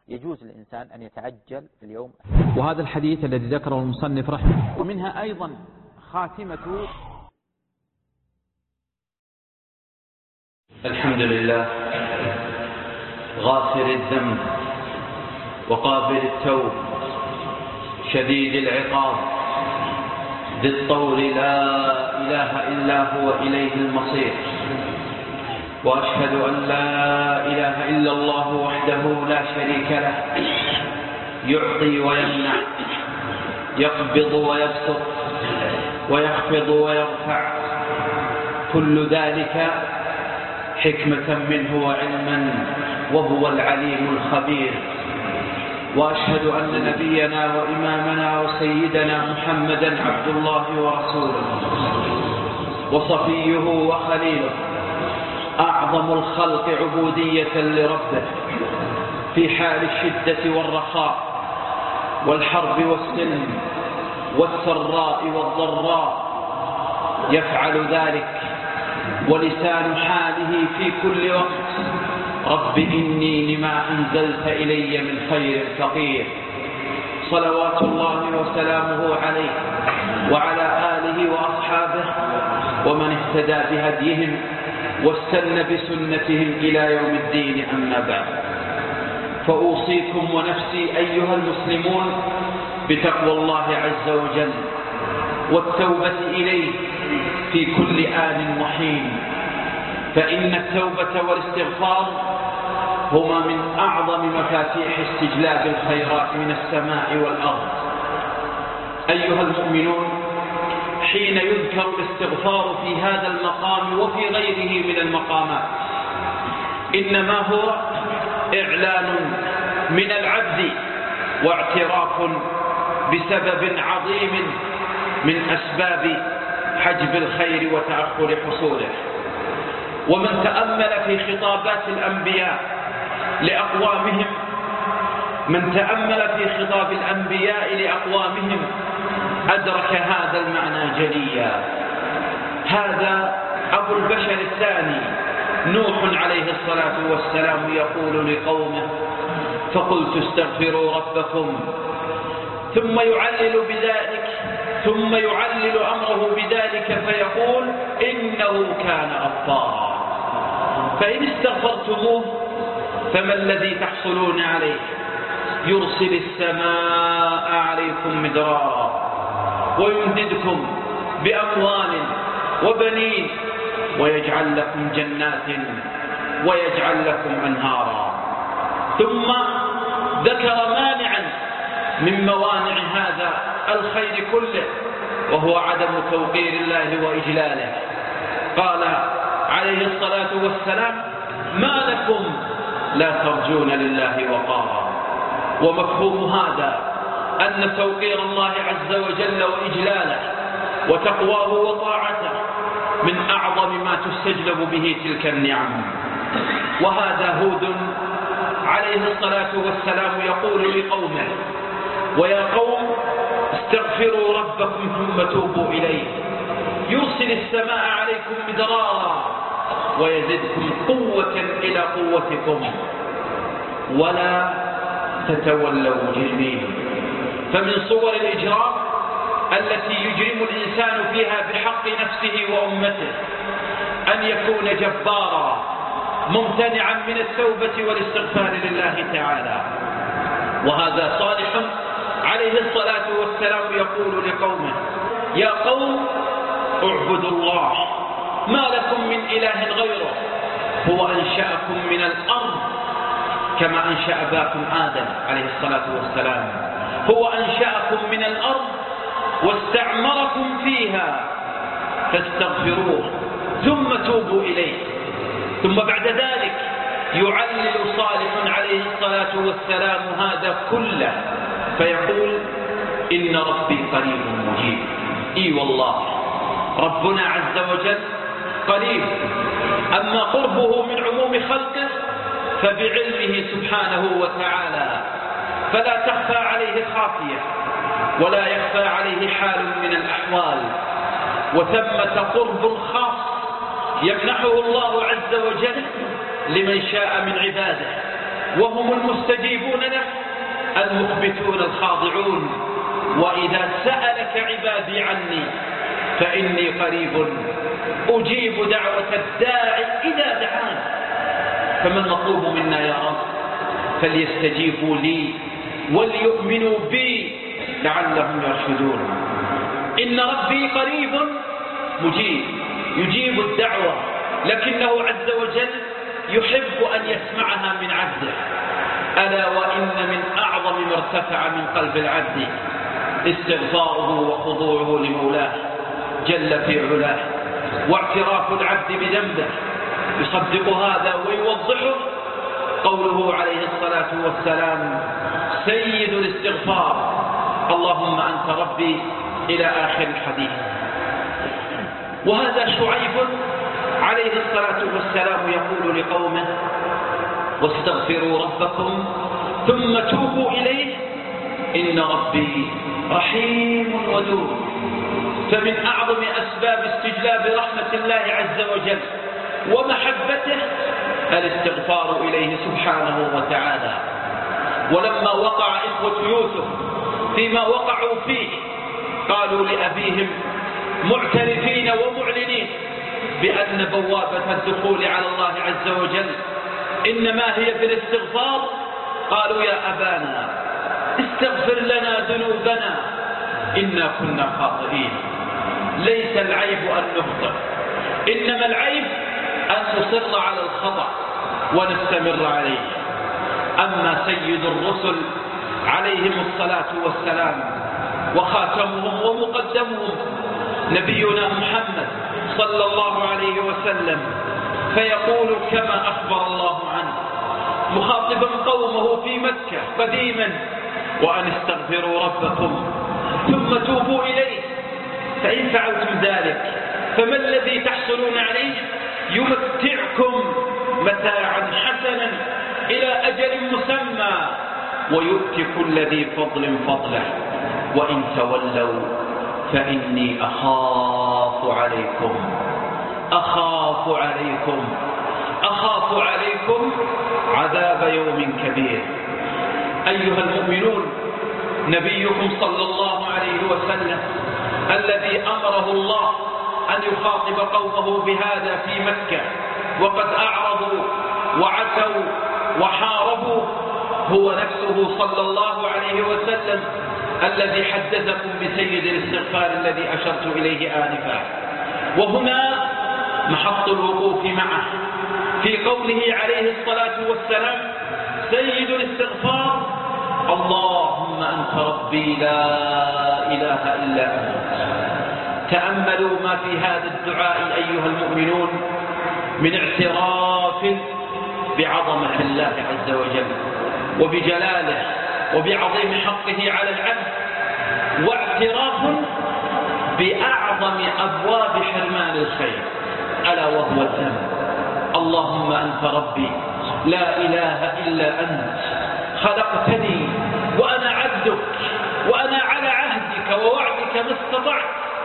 يجوز للإنسان أن يتعجل في اليوم. وهذا الحديث الذي ذكره المصنف رحمه، ومنها أيضا خاتمة. الحمد لله غافر الذنب وقابل التوب شديد العقاب ذي الطول لا إله إلا هو إليه المصير. وأشهد أن لا إله إلا الله وحده لا شريك له يعطي ويمنع يقبض ويبسط ويخفض ويرفع كل ذلك حكمة منه وعلما وهو العليم الخبير. وأشهد أن نبينا وإمامنا وسيدنا محمدا عبد الله ورسوله وصفيه وخليله أعظم الخلق عبودية لربه في حال الشدة والرخاء والحرب والسلم والسراء والضراء يفعل ذلك، ولسان حاله في كل وقت رب إني لما أنزلت إلي من خير فقير. صلوات الله وسلامه عليه وعلى آله وأصحابه ومن اهتدى بهديهم واستنى بسنتهم إلى يوم الدين. أما بعد، فأوصيكم ونفسي أيها المسلمون بتقوى الله عز وجل والتوبة إليه في كل آن وحين، فإن التوبة والاستغفار هما من أعظم مفاتيح استجلاب الخيرات من السماء والأرض. أيها المؤمنون، حين يذكر الاستغفار في هذا المقام وفي غيره من المقامات إنما هو إعلان من العبد واعتراف بسبب عظيم من أسباب حجب الخير وتأخر حصوله. ومن تأمل في خطابات الأنبياء لأقوامهم أدرك هذا المعنى جليا. هذا أبو البشر الثاني نوح عليه الصلاة والسلام يقول لقومه فقلت استغفروا ربكم، ثم يعلل أمره بذلك فيقول إنه كان غفارا. فإن استغفرتموه فما الذي تحصلون عليه؟ يرسل السماء عليكم مدرارا ويمددكم بأموال وبنين ويجعل لكم جنات ويجعل لكم أنهارا. ثم ذكر مانعا من موانع هذا الخير كله وهو عدم توقير الله وإجلاله. قال عليه الصلاة والسلام ما لكم لا ترجون لله وقارا. ومفهوم هذا أن توقير الله عز وجل وإجلاله وتقواه وطاعته من أعظم ما تستجلب به تلك النعم. وهذا هود عليه الصلاة والسلام يقول لقومه ويا قوم استغفروا ربكم ثم توبوا إليه يرسل السماء عليكم مدرارا ويزدكم قوة إلى قوتكم ولا تتولوا مجرمين. فمن صور الإجرام التي يجرم الإنسان فيها بحق نفسه وأمته أن يكون جبارا ممتنعا من التوبة والاستغفار لله تعالى. وهذا صالح عليه الصلاة والسلام يقول لقومه يا قوم اعبدوا الله ما لكم من إله غيره هو أنشأكم من الأرض كما أنشأ أباكم آدم عليه الصلاة والسلام. هو أنشأكم من الأرض واستعمركم فيها فاستغفروه ثم توبوا إليه. ثم بعد ذلك يعلل صالح عليه الصلاة والسلام هذا كله فيقول إن ربي قريب مجيب. إي والله ربنا عز وجل قريب، أما قربه من عموم خلقه فبعلمه سبحانه وتعالى فلا تخفى عليه خافية ولا يخفى عليه حال من الأحوال. وثمة قرب خاص يمنحه الله عز وجل لمن شاء من عباده وهم المستجيبون له المخبتون الخاضعون. وإذا سألك عبادي عني فإني قريب أجيب دعوة الداعي إذا دعان. فما المطلوب منا يا رب؟ فليستجيبوا لي وليؤمنوا بي لعلهم يرشدون. إن ربي قريب مجيب، يجيب الدعوة، لكنه عز وجل يحب أن يسمعها من عبده. ألا وإن من أعظم ما ارتفع من قلب العبد استغفاره وخضوعه لمولاه جل في علاه، واعتراف العبد بذنبه. يصدق هذا ويوضحه قوله عليه الصلاة والسلام سيد الاستغفار اللهم أنت ربي إلى آخر الحديث. وهذا شعيب عليه الصلاة والسلام يقول لقومه واستغفروا ربكم ثم توبوا إليه إن ربي رحيم ودود. فمن أعظم أسباب استجلاب رحمة الله عز وجل ومحبته الاستغفار إليه سبحانه وتعالى. ولما وقع إخوة يوسف فيما وقعوا فيه قالوا لأبيهم معترفين ومعلنين بأن بوابة الدخول على الله عز وجل إنما هي بالاستغفار. قالوا يا أبانا استغفر لنا ذنوبنا إنا كنا خاطئين. ليس العيب أن نخطئ، إنما العيب أن نصر على الخطأ ونستمر عليه. أما سيد الرسل عليهم الصلاة والسلام وخاتمهم ومقدمهم نبينا محمد صلى الله عليه وسلم فيقول كما أخبر الله عنه مخاطبا قومه في مكة قديما وأن استغفروا ربكم ثم توبوا إليه فإن فعلتم ذلك فما الذي تحصلون عليه؟ يمتعكم متاعا حسنا إلى أجل مسمى ويؤتي كل ذي فضل فضله وإن تولوا فإني أخاف عليكم عذاب يوم كبير. أيها المؤمنون، نبيكم صلى الله عليه وسلم الذي أمره الله أن يخاطب قومه بهذا في مكة وقد أعرضوا وعتوا وحاربوا هو نفسه صلى الله عليه وسلم الذي حدثكم بسيد الاستغفار الذي أشرت إليه آنفا. وهنا محط الوقوف معه في قوله عليه الصلاة والسلام سيد الاستغفار اللهم أنت ربي لا إله إلا أنت. تأملوا ما في هذا الدعاء أيها المؤمنون من اعتراف بعظمة الله عز وجل وبجلاله وبعظيم حقه على العبد، واعتراف بأعظم أبواب حرمان الخير ألا وهو الذنب. اللهم أنت ربي لا إله إلا أنت خلقتني وأنا عبدك وأنا على عهدك ووعدك ما استطعت.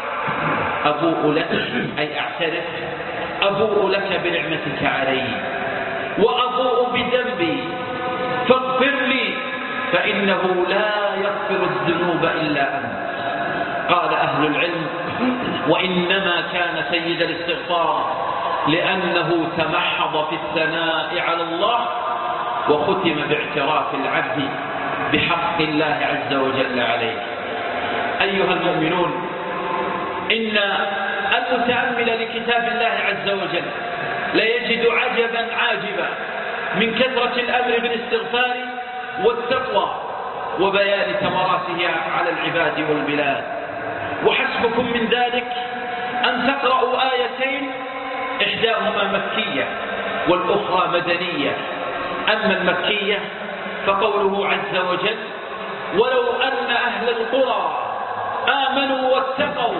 أبوء لك أي أعترف أبوء لك بنعمتك علي وأبوء بذنبي فاغفر لي فإنه لا يغفر الذنوب إلا أنت. قال أهل العلم وإنما كان سيد الاستغفار لأنه تمحض في الثناء على الله وختم باعتراف العبد بحق الله عز وجل عليه. أيها المؤمنون، إن المتأمل لكتاب الله عز وجل ليجد عجبا عاجبا من كثرة الأمر بالاستغفار والتقوى وبيان ثمراته على العباد والبلاد. وحسبكم من ذلك أن تقرأوا آيتين إحداهما مكية والأخرى مدنية. أما المكية فقوله عز وجل ولو أن أهل القرى آمنوا واتقوا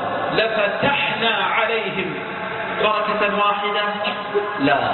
لفتحنا عليهم بركة واحدة لا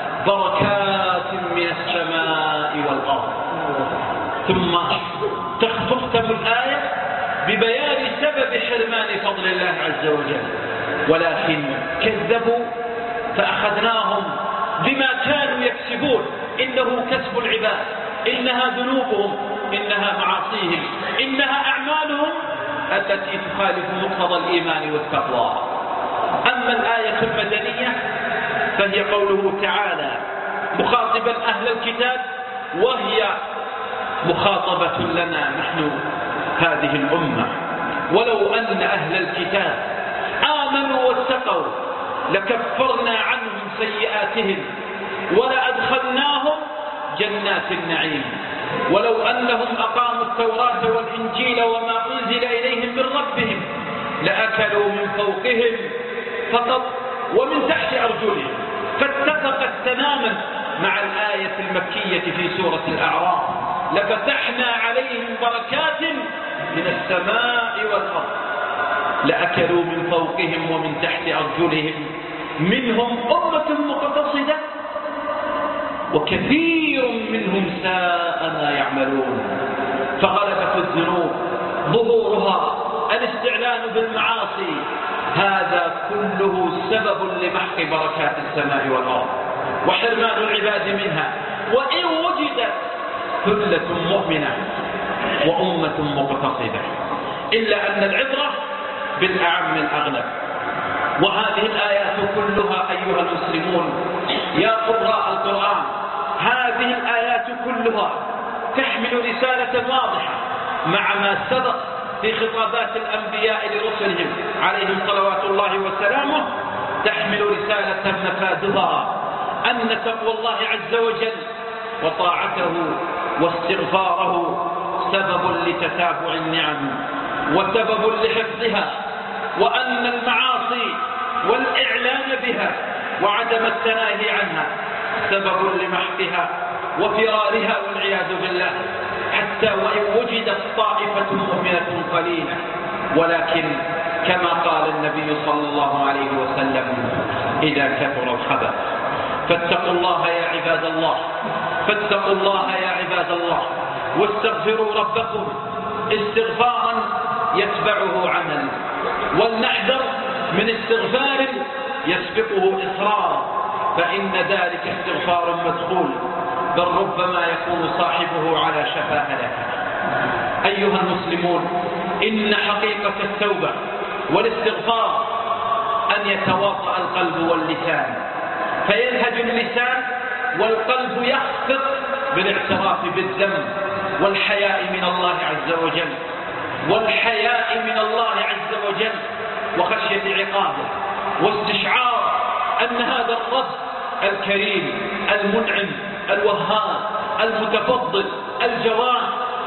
بركات من السماء والأرض. ثم تختم الآية ببيان سبب حرمان فضل الله عز وجل ولكن كذبوا فأخذناهم بما كانوا كانوا يكسبون، إنه كسب العباد، إنها ذنوبهم، إنها معاصيهم، إنها أعمالهم التي تخالف مقتضى الإيمان والتقوى. أما الآية المدنية فهي قوله تعالى مخاطبا أهل الكتاب، وهي مخاطبة لنا نحن هذه الأمة. ولو أن أهل الكتاب آمنوا واتقوا لكفرنا عنهم سيئاتهم ولأدخلناهم جنات النعيم. ولو أنهم أقاموا التوراة والإنجيل وما أنزل إليهم من ربهم لأكلوا من فوقهم فقط ومن تحت أرجلهم، فاتفقت تماما مع الآية المكية في سورة الأعراف: لفتحنا عليهم بركات من السماء والأرض. لأكلوا من فوقهم ومن تحت أرجلهم، منهم أمة مقتصدة وكثير منهم ساء ما يعملون. فغلبة الذنوب ظهورها الاستعلان بالمعاصي، هذا كله سبب لمحق بركات السماء والأرض وحرمان العباد منها. وإن وجدت ثلة مؤمنة وأمة مقتصدة، إلا أن العبرة بالأعم الأغلب. وهذه الآيات كلها أيها المسلمون يا قراء القرآن، هذه الآيات كلها تحمل رسالة واضحة مع ما سبق في خطابات الأنبياء لرسلهم عليهم صلوات الله وسلامه، تحمل رسالة مفادها أن تقوى الله عز وجل وطاعته واستغفاره سبب لتتابع النعم وسبب لحفظها، وأن المعاصي والإعلان بها وعدم التناهي عنها سبب لمحقها وفرارها والعياذ بالله، حتى وإن وجدت طائفة مؤمنة قليلة. ولكن كما قال النبي صلى الله عليه وسلم: إذا كثر الخبث فاتقوا الله يا عباد الله، فاتقوا الله يا عباد الله، واستغفروا ربكم استغفارا يتبعه عمل، ولنحذر من استغفار يسبقه إصرار، فإن ذلك استغفار مدخول، بل ربما يكون صاحبه على شفا هلاك. أيها المسلمون، إن حقيقة التوبة والاستغفار أن يتواطأ القلب واللسان، فيلهج اللسان والقلب يخفق بالاعتراف بالذنب والحياء من الله عز وجل، والحياء من الله عز وجل وخشية عقابه، واستشعار أن هذا الرب الكريم المنعم الوهاب المتفضل الجواد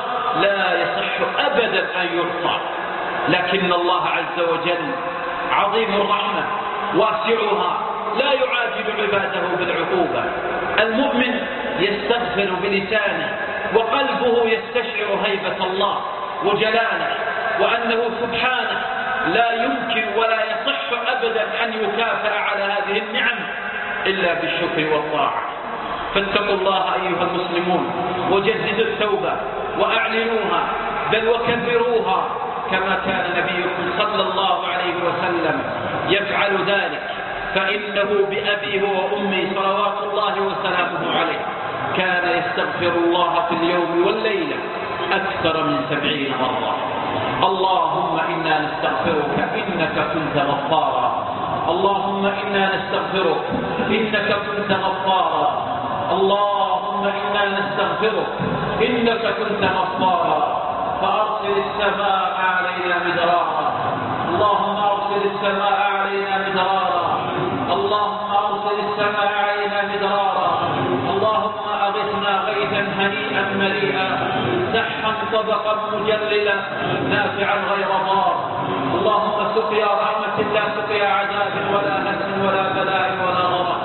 لا يصح أبدا أن يعصى، لكن الله عز وجل عظيم الرحمة واسعها لا يعاجل عباده بالعقوبة. المؤمن يستغفر بلسانه وقلبه يستشعر هيبة الله وجلاله، وأنه سبحانه لا يمكن ولا يصح أبدا أن يكافئ على هذه النعم إلا بالشكر والطاعة. فاتقوا الله أيها المسلمون وجددوا التوبة وأعلنوها بل وكبروها كما كان نبيكم صلى الله عليه وسلم يفعل ذلك، فإنه بأبيه وأمي صلوات الله وسلامه عليه كان يستغفر الله في اليوم والليلة أكثر من 70 مرة. اللهم إنا نستغفرك إنك كنت غفارا، اللهم إنا نستغفرك إنك كنت غفارا، اللهم إنا نستغفرك إنك كنت غفارا، فأرسل السماء علينا مدرارا، اللهم أرسل السماء علينا مدرارا، اللهم أرسل السماء علينا مدرارا، اللهم أغثنا غيثا هنيئا مريئا سحا طبقا مجللا نافعا غير ضار، اللهم سقيا رحمة لا سقيا عذاب ولا هزم ولا بلاء ولا غضب،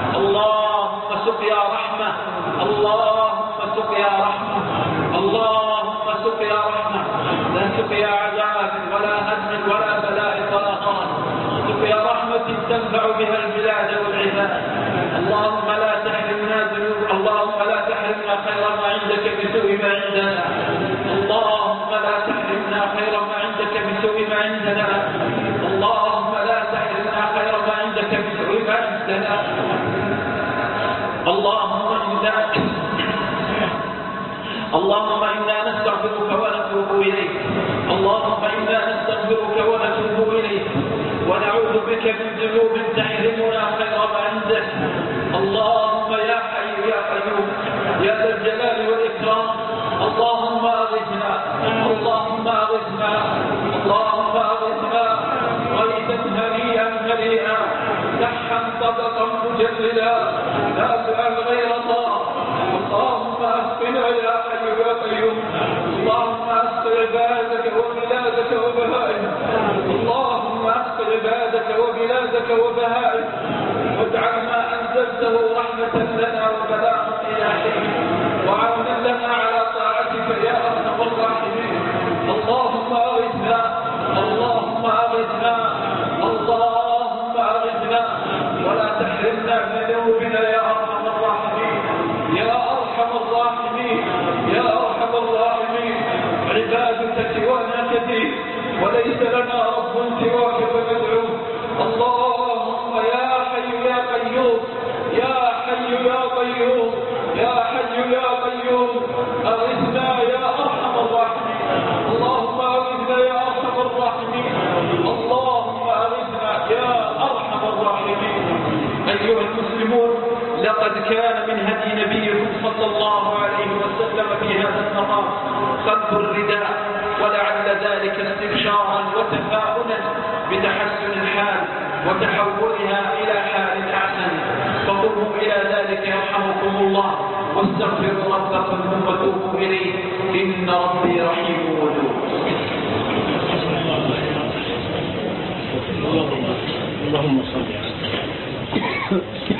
اللهم سقيا رحمة، اللهم سقيا رحمة، اللهم سقيا رحمة لا سقيا عذاب ولا هزم ولا بلاء ولا غضب، سقيا رحمة تنفع بها البلاد والعباد. اللهم لا تحرمنا ذنوب، اللهم لا تحرمنا خير ما عندك بسوء ما عندنا، اللهم لا تحرمنا خير ما عندك بسوء ما عندنا، اللهم لا تحرمنا خير ما عندك بسوء ما عندنا. اللهم إنا نستغفرك ونتوب إليك. اللهم إنا نستغفرك ونتوب إليك ونعوذ بك من ذنوب تحرمنا خير ما عندك. اللهم يا حي يا قيوم يا ذا الجلال والإكرام، اللهم أغثنا، اللهم أغثنا، اللهم أغثنا غيثا هنيئا مريئا نحا طبقا مجللا نافعا غير ضار. اللهم أسقنا يا حي يا قيوم، اللهم أسق عبادك وبلادك وبهائمك، اللهم أسق عبادك وبلادك وبهائمك، واجعل ما أنزلته رحمة لنا وبلاغا إلى حين وعونا لنا على طاعتك يا أرحم الراحمين. اللهم أغثنا، اللهم أغثنا، اللهم أغثنا ولا تحرمنا من ذنوبنا يا أرحم الراحمين، يا أرحم الراحمين، يا أرحم الراحمين. عبادك سوانا كثير وليس لنا رب سواك فندعوه. اللهم يا حي يا قيوم، يا حي يا قيوم، يا حي يا قيوم، أغثنا يا أرحم الراحمين. اللهم أغثنا يا أرحم الراحمين، اللهم أغثنا يا أرحم الراحمين. أيها المسلمون، لقد كان من هدي نبيكم صلى الله عليه وسلم في هذا المقام خلق الرداء، ولعل ذلك استبشارا وتفاؤلا بتحسن الحال وتحولها إلى حال أحسن. فقوموا إلى ذلك يرحمكم الله، واستغفروا ربكم ثم توبوا إليه، إن ربي رحيم ودود. اللهم صل على